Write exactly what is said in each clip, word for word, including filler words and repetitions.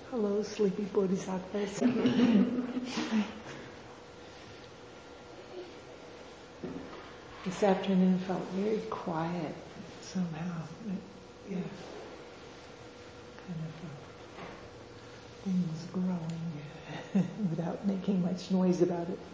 Hello, sleepy bodhisattvas. This afternoon felt very quiet somehow. It, yeah, kind of uh, things growing without making much noise about it.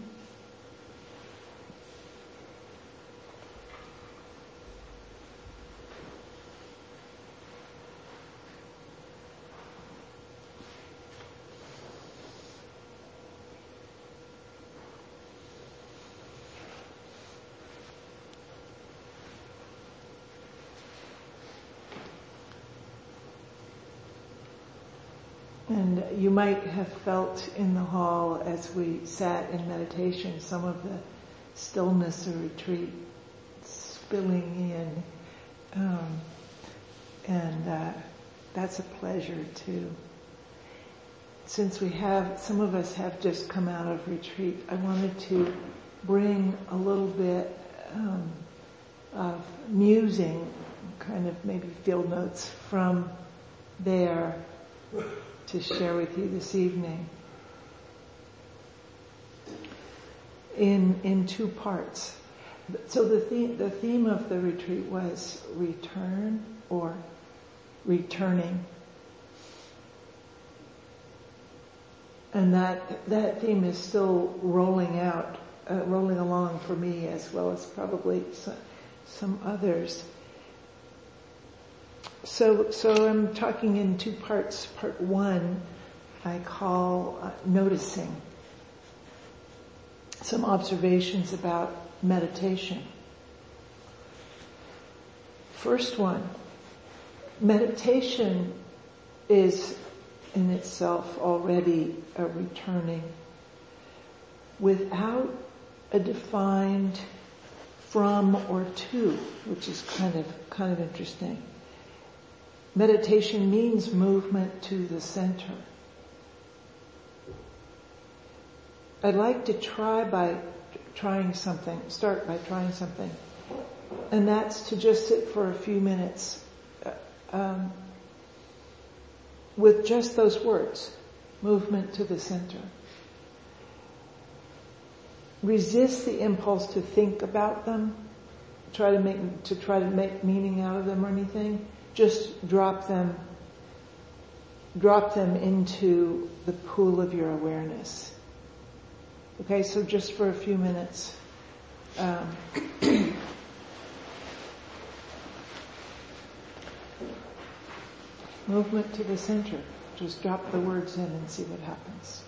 And you might have felt in the hall as we sat in meditation some of the stillness of retreat spilling in. Um, and uh, that's a pleasure too. Since we have, some of us have just come out of retreat, I wanted to bring a little bit um, of musing, kind of maybe field notes from there to share with you this evening in in two parts. So the theme, the theme of the retreat was return or returning. And that that theme is still rolling out, uh, rolling along for me as well as probably some, some others. So, so I'm talking in two parts. Part one, I call uh, noticing. Some observations about meditation. First one, meditation is in itself already a returning without a defined from or to, which is kind of, kind of interesting. Meditation means movement to the center. I'd like to try by trying something, start by trying something. And that's to just sit for a few minutes um, with just those words, movement to the center. Resist the impulse to think about them, try to make, to try to make meaning out of them or anything. Just drop them, drop them into the pool of your awareness. Okay, so just for a few minutes. Um, movement to the center. Just drop the words in and see what happens.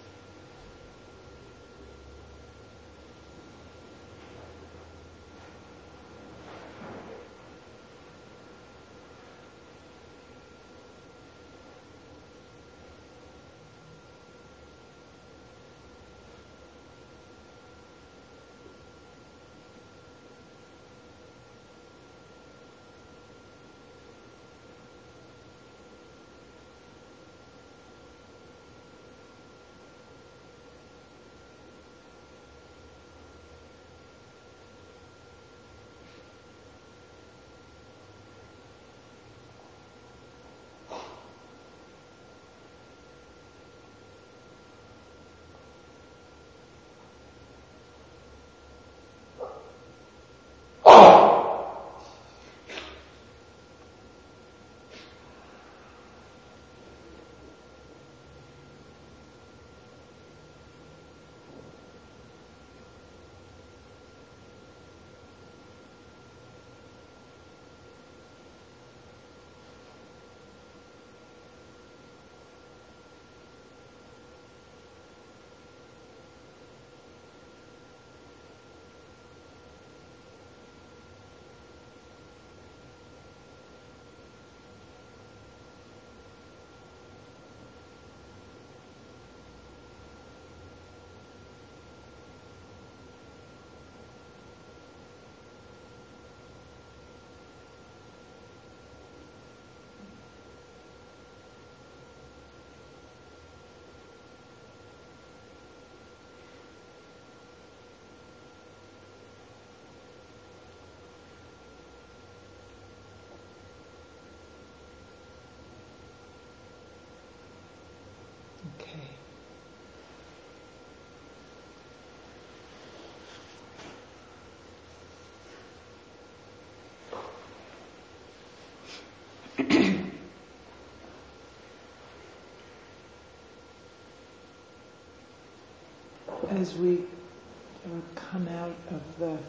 as we uh, come out of the of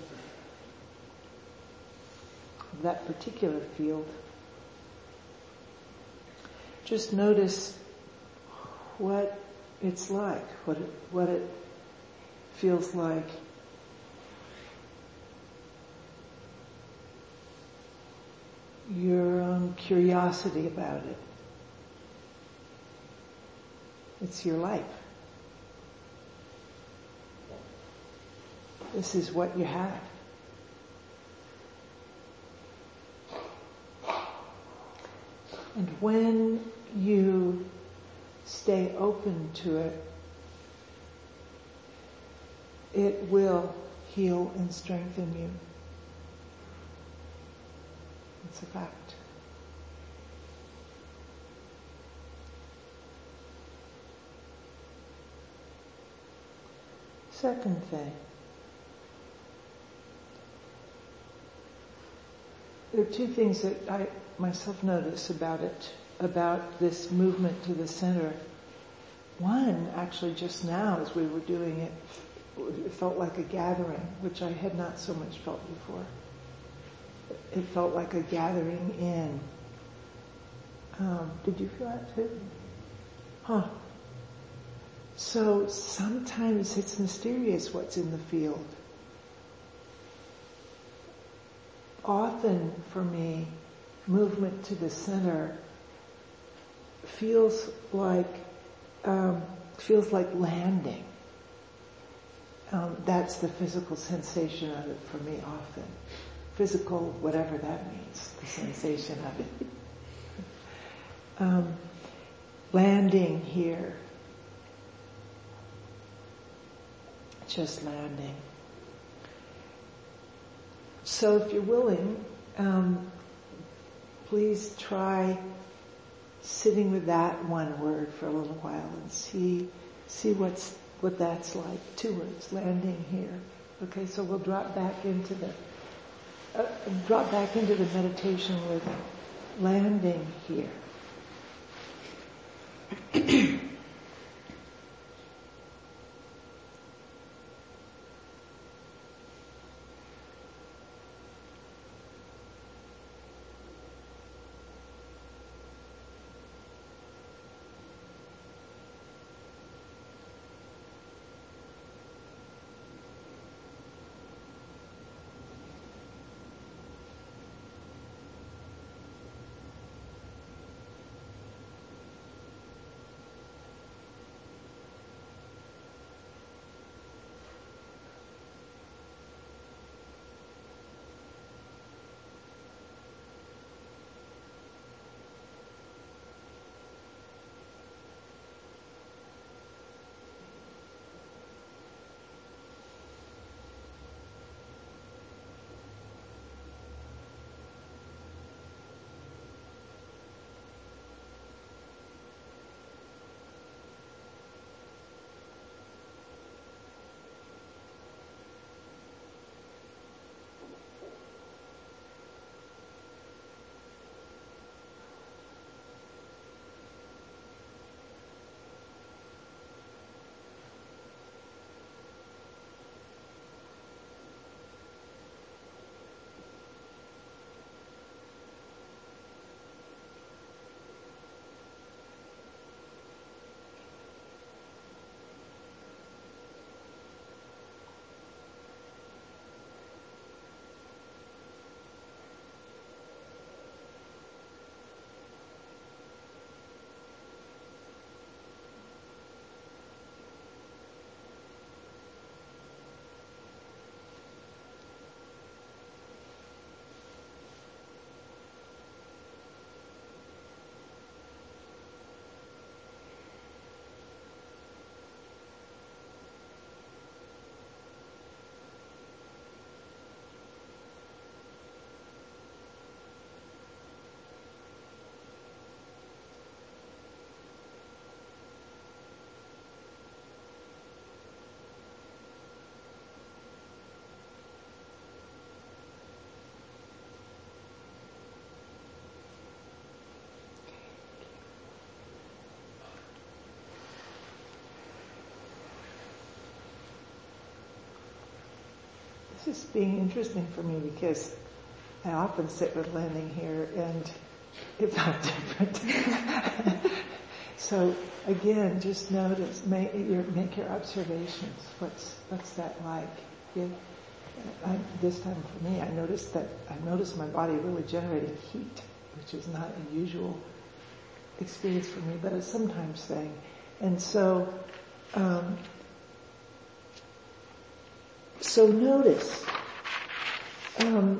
that particular field, just notice what it's like, what it, what it feels like. Your own curiosity about it. It's your life. This is what you have. And when you stay open to it, it will heal and strengthen you. It's a fact. Second thing, there are two things that I myself notice about it, about this movement to the center. One, actually just now as we were doing it, it felt like a gathering, which I had not so much felt before. It felt like a gathering in. Um, did you feel that too? Huh. So sometimes it's mysterious what's in the field. Often for me, movement to the center feels like um, feels like landing. Um, that's the physical sensation of it for me often. Physical, whatever that means, the sensation of it. Um, landing here. Just landing. So if you're willing, um, please try sitting with that one word for a little while and see see what's what that's like. Two words, landing here. Okay, so we'll drop back into the uh, drop back into the meditation with landing here. just being interesting for me because I often sit with landing here and it felt different. So again, just notice, make your, make your observations. What's what's that like? Yeah. I, this time for me, I noticed that I noticed my body really generating heat, which is not a usual experience for me, but a sometimes thing. And so, um, so notice. Um,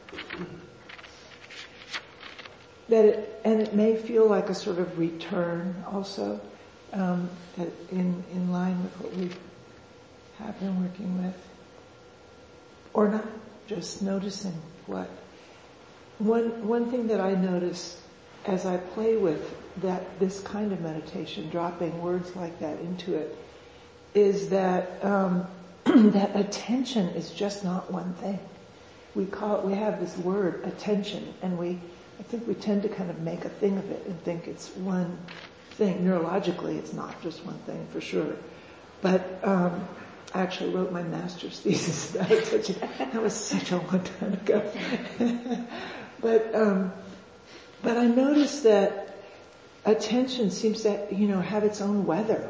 That it, and it may feel like a sort of return also, um, that in, in line with what we have been working with. Or not, just noticing what. One, one thing that I notice as I play with that, this kind of meditation, dropping words like that into it, is that, um, that attention is just not one thing. We call it, we have this word, attention, and we, I think we tend to kind of make a thing of it and think it's one thing. Neurologically, it's not just one thing for sure. But um, I actually wrote my master's thesis about attention. That was such a long time ago. but um, but I noticed that attention seems to, you know, have its own weather,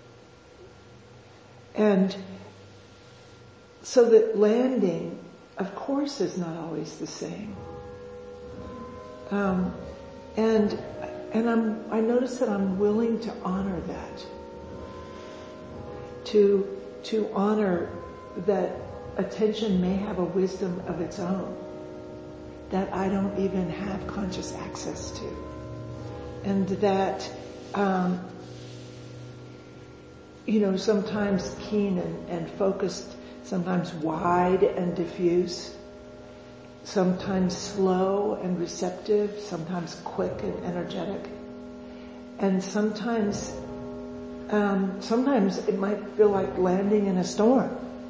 and so that landing, of course, is not always the same. Um, and and I'm I notice that I'm willing to honor that. To to honor that attention may have a wisdom of its own that I don't even have conscious access to, and that um, you know, sometimes keen and, and focused, sometimes wide and diffuse. Sometimes slow and receptive, sometimes quick and energetic. And sometimes, um, sometimes it might feel like landing in a storm.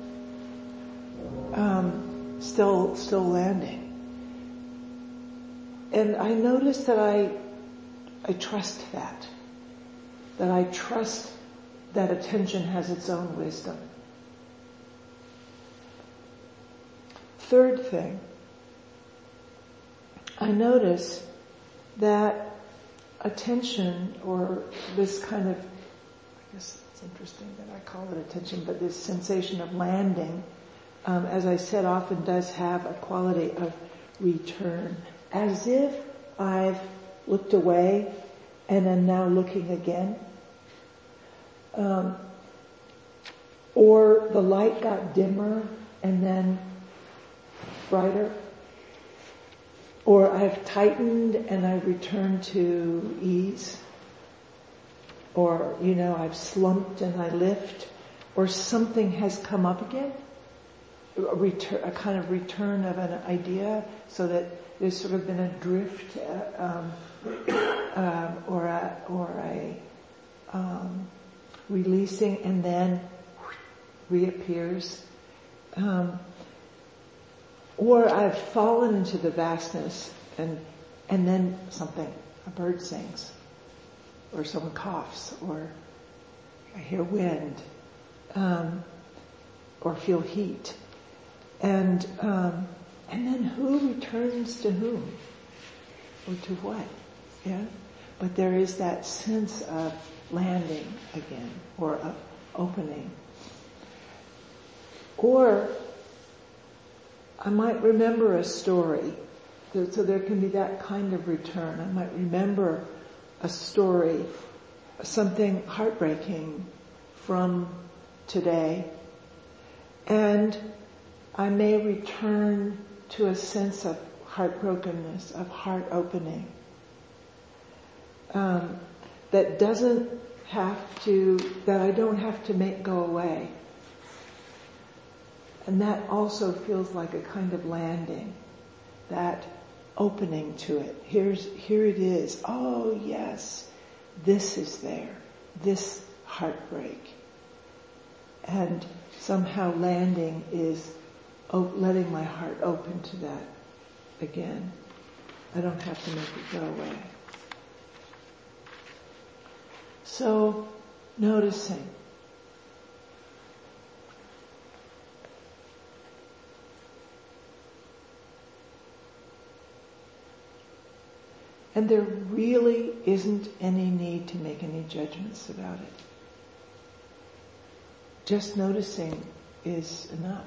Um, still, still landing. And I notice that I, I trust that. That I trust that attention has its own wisdom. Third thing, I notice that attention, or this kind of, I guess it's interesting that I call it attention, but this sensation of landing, um, as I said, often does have a quality of return. As if I've looked away and am now looking again. Um, or the light got dimmer and then brighter. Or I've tightened and I returned to ease. Or, you know, I've slumped and I lift. Or something has come up again. A, return, a kind of return of an idea, so that there's sort of been a drift, uh, um, um, or a, or a um, releasing, and then reappears. Um, Or I've fallen into the vastness, and and then something, a bird sings, or someone coughs, or I hear wind, um, or feel heat, and um, and then who returns to whom, or to what? Yeah, but there is that sense of landing again, or of opening, or I might remember a story, so there can be that kind of return. I might remember a story, something heartbreaking from today, and I may return to a sense of heartbrokenness, of heart opening, um, that doesn't have to, that I don't have to make go away. And that also feels like a kind of landing, that opening to it. Here's, here it is. Oh yes, this is there. This heartbreak. And somehow landing is op- letting my heart open to that again. I don't have to make it go away. So, noticing. And there really isn't any need to make any judgments about it. Just noticing is enough.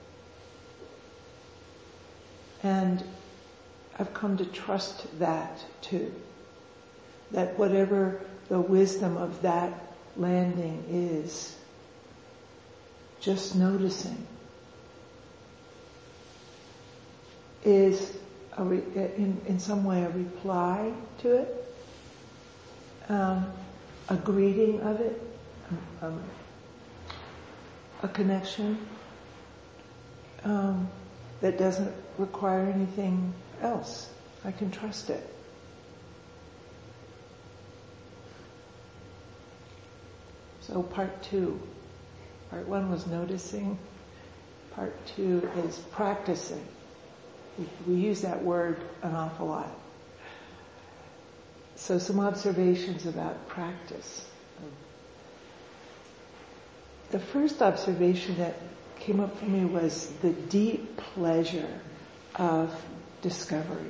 And I've come to trust that too. That whatever the wisdom of that landing is, just noticing is a re- in, in some way a reply to it, um, a greeting of it, um, a connection um, that doesn't require anything else. I can trust it. So part two. Part one was noticing. Part two is practicing. We, we use that word an awful lot. So some observations about practice. The first observation that came up for me was the deep pleasure of discovery.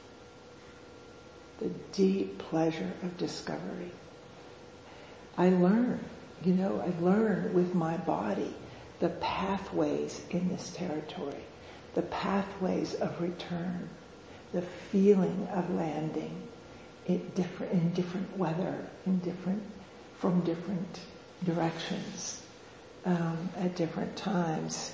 The deep pleasure of discovery. I learn, you know, I learn with my body the pathways in this territory, the pathways of return, the feeling of landing in different, in different weather, in different, from different directions, um, at different times.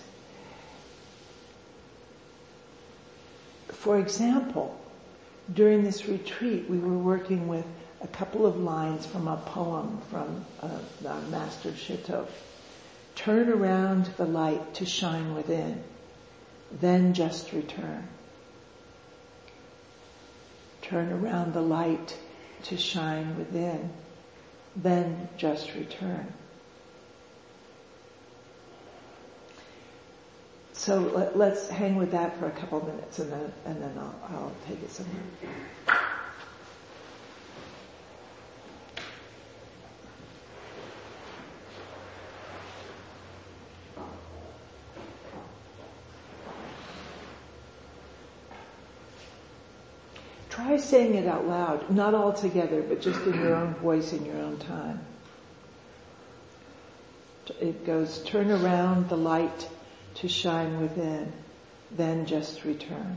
For example, during this retreat, we were working with a couple of lines from a poem from uh, the Master Shito. Turn around the light to shine within, then just return. Turn around the light to shine within, then just return. So let, let's hang with that for a couple of minutes, and then and then I'll, I'll take it somewhere. Try saying it out loud, not all together, but just in your own voice, in your own time. It goes, turn around the light to shine within, then just return.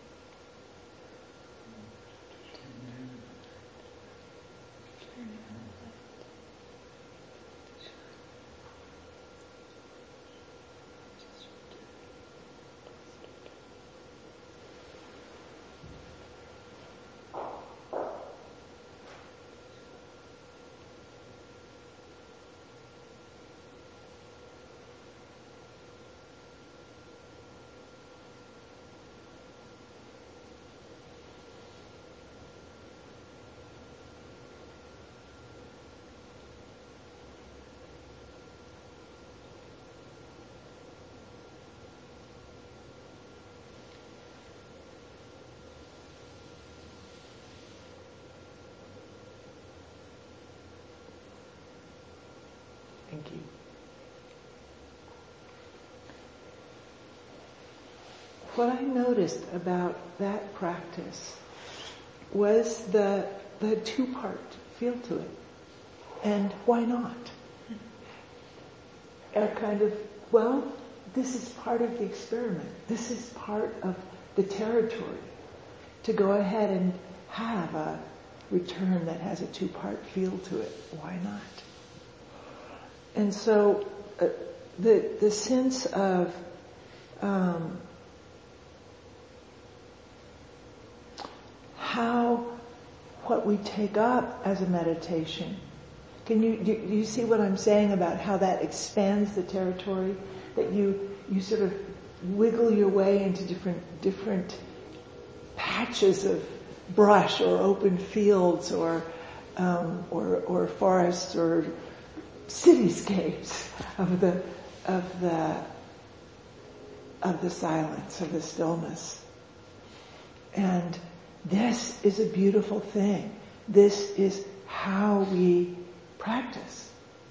Thank you. What I noticed about that practice was the the two-part feel to it. And why not? A kind of, well, this is part of the experiment. This is part of the territory. To go ahead and have a return that has a two-part feel to it. Why not? And so uh, the the sense of um, how what we take up as a meditation, can you do, do you see what I'm saying about how that expands the territory? That you you sort of wiggle your way into different different patches of brush or open fields or um, or or forests or cityscapes of the of the of the silence, of the stillness. And this is a beautiful thing. This is how we practice.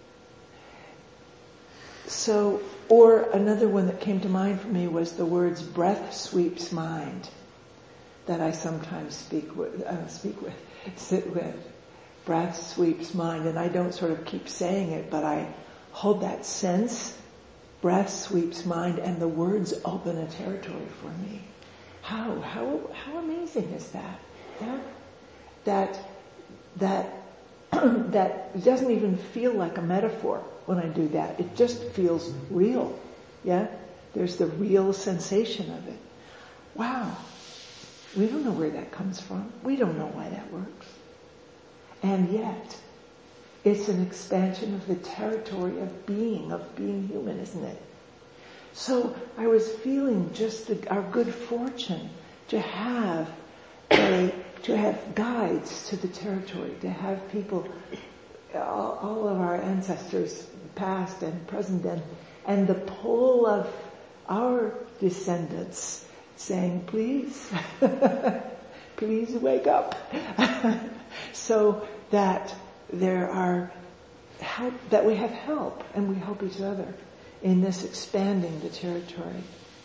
So, or another one that came to mind for me was the words breath sweeps mind. that I sometimes speak with, uh, speak with, sit with. Breath sweeps mind, and I don't sort of keep saying it, but I hold that sense. Breath sweeps mind, and the words open a territory for me. How, how, how amazing is that? Yeah? That, that, that it doesn't even feel like a metaphor when I do that. It just feels real. Yeah? There's the real sensation of it. Wow. We don't know where that comes from. We don't know why that works. And yet, it's an expansion of the territory of being, of being human, isn't it? So I was feeling just the, our good fortune to have a, to have guides to the territory, to have people, all, all of our ancestors, past and present, and, and the pull of our descendants saying, please, please wake up. So that there are help, that we have help, and we help each other in this expanding the territory.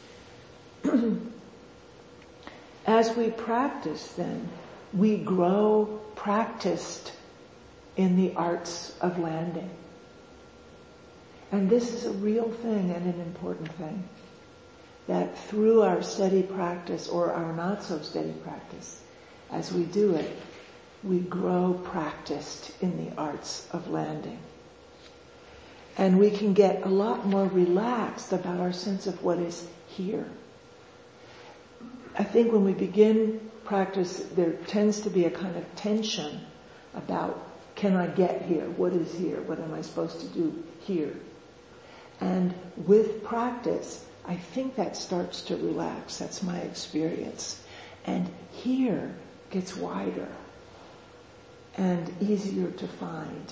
As we practice, then, we grow practiced in the arts of landing. And this is a real thing and an important thing. That through our steady practice, or our not so steady practice, as we do it, we grow practiced in the arts of landing. And we can get a lot more relaxed about our sense of what is here. I think when we begin practice, there tends to be a kind of tension about, can I get here? What is here? What am I supposed to do here? And with practice, I think that starts to relax. That's my experience. And here gets wider and easier to find.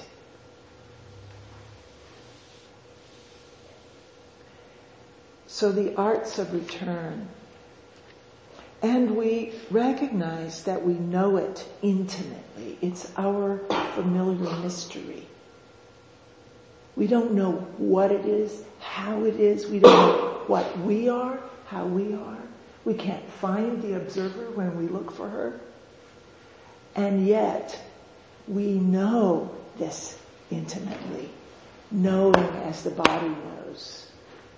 So the arts of return. And we recognize that we know it intimately. It's our familiar mystery. We don't know what it is, how it is. We don't know what we are, how we are. We can't find the observer when we look for her. And yet, we know this intimately, knowing as the body knows.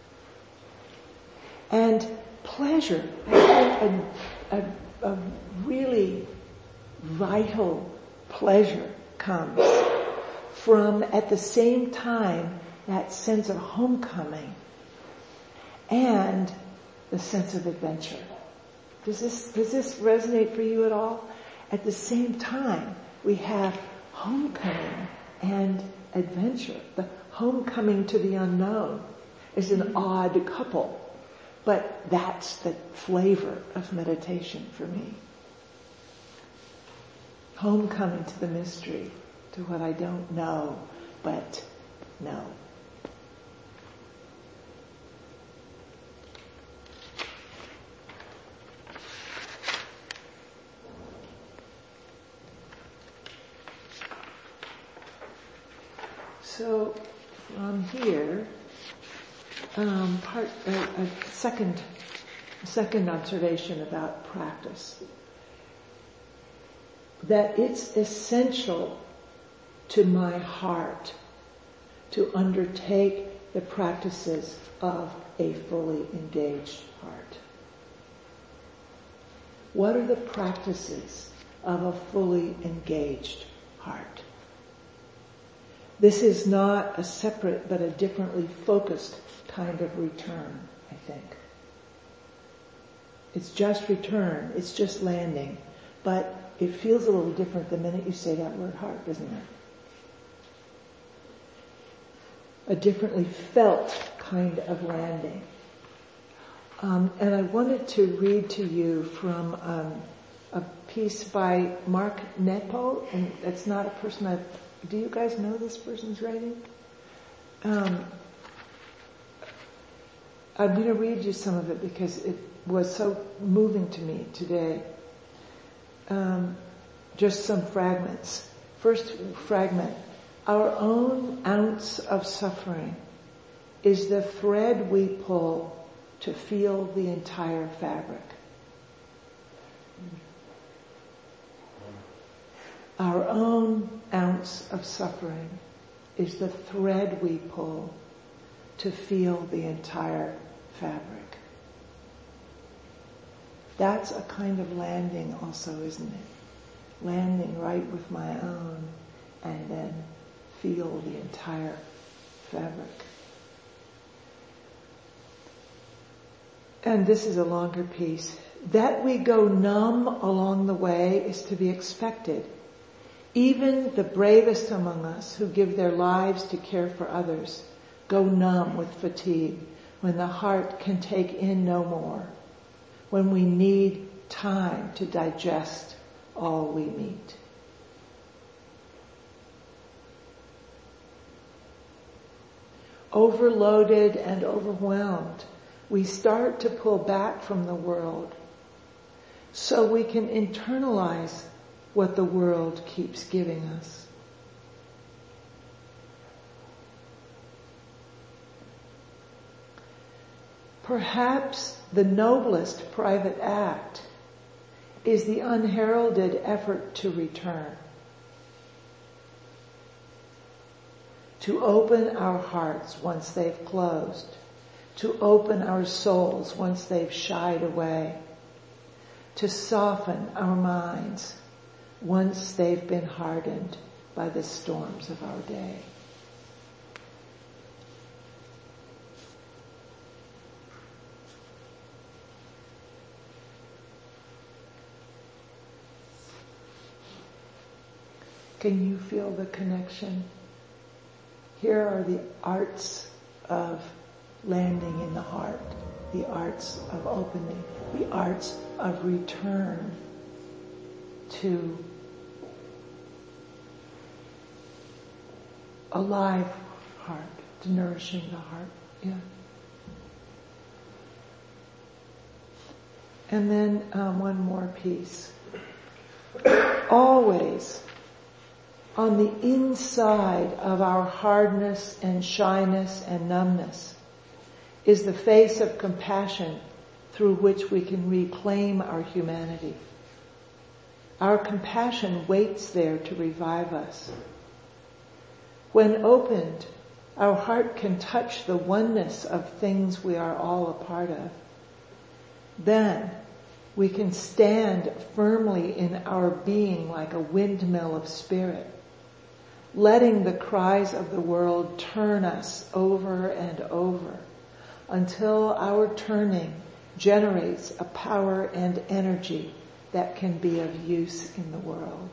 And pleasure, I think a, a, a really vital pleasure comes from, at the same time, that sense of homecoming and the sense of adventure. Does this, does this resonate for you at all? At the same time, we have homecoming and adventure. The homecoming to the unknown is an odd couple, but that's the flavor of meditation for me. Homecoming to the mystery, to what I don't know, but know. So from here, um, part uh, a second second observation about practice, that it's essential to my heart to undertake the practices of a fully engaged heart. What are the practices of a fully engaged heart? This is not a separate but a differently focused kind of return, I think. It's just return, it's just landing, but it feels a little different the minute you say that word heart, doesn't it? A differently felt kind of landing. Um, and I wanted to read to you from um, a piece by Mark Nepo, and that's not a person I've Do you guys know this person's writing? Um, I'm going to read you some of it because it was so moving to me today. Um, just some fragments. First fragment. Our own ounce of suffering is the thread we pull to feel the entire fabric. Our own ounce of suffering is the thread we pull to feel the entire fabric. That's a kind of landing also, isn't it? Landing right with my own and then feel the entire fabric. And this is a longer piece. That we go numb along the way is to be expected. Even the bravest among us who give their lives to care for others go numb with fatigue when the heart can take in no more, when we need time to digest all we meet. Overloaded and overwhelmed, we start to pull back from the world so we can internalize what the world keeps giving us. Perhaps the noblest private act is the unheralded effort to return, to open our hearts once they've closed, to open our souls once they've shied away, to soften our minds once they've been hardened by the storms of our day. Can you feel the connection? Here are the arts of landing in the heart, the arts of opening, the arts of return to a live heart, to nourishing the heart. Yeah. And then um, one more piece. Always on the inside of our hardness and shyness and numbness is the face of compassion through which we can reclaim our humanity. Our compassion waits there to revive us. When opened, our heart can touch the oneness of things we are all a part of. Then we can stand firmly in our being like a windmill of spirit, letting the cries of the world turn us over and over until our turning generates a power and energy that can be of use in the world.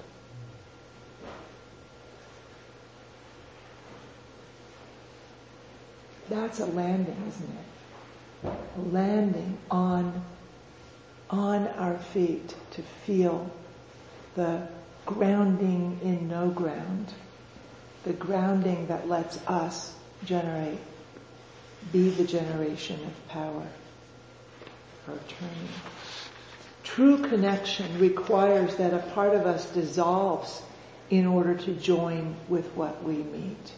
That's a landing, isn't it? A landing on, on our feet to feel the grounding in no ground, the grounding that lets us generate, be the generation of power for turning. True connection requires that a part of us dissolves in order to join with what we meet.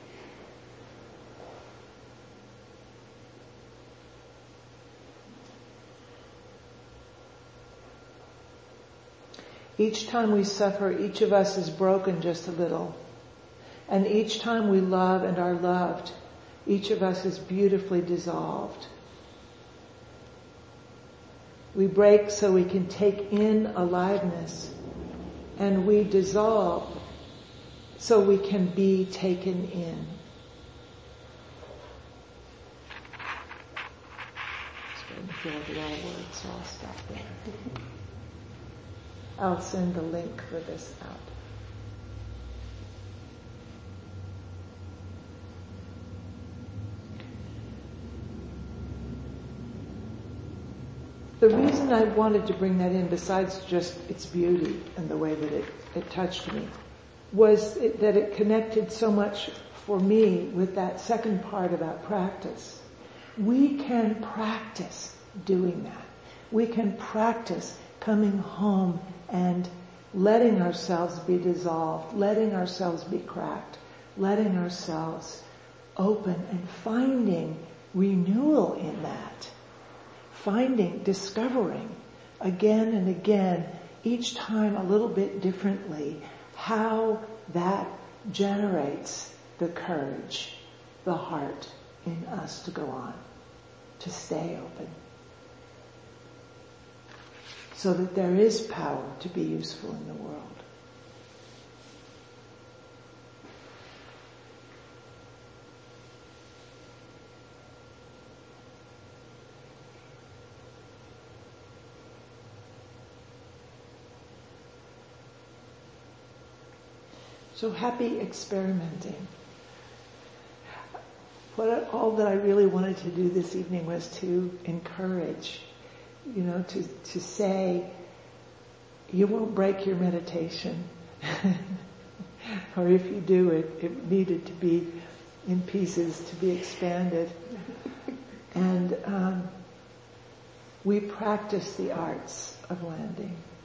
Each time we suffer, each of us is broken just a little. And each time we love and are loved, each of us is beautifully dissolved. We break so we can take in aliveness, and we dissolve so we can be taken in. I'm starting to feel like a lot of words, so I'll stop there. I'll send the link for this out. The reason I wanted to bring that in, besides just its beauty and the way that it, it touched me, was it, that it connected so much for me with that second part about practice. We can practice doing that. We can practice coming home and letting ourselves be dissolved, letting ourselves be cracked, letting ourselves open and finding renewal in that. Finding, discovering again and again, each time a little bit differently, how that generates the courage, the heart in us to go on, to stay open. So that there is power to be useful in the world. So happy experimenting. What all that I really wanted to do this evening was to encourage, you know, to, to say, you won't break your meditation. Or if you do, it, it needed to be in pieces to be expanded. And um, we practice the arts of landing.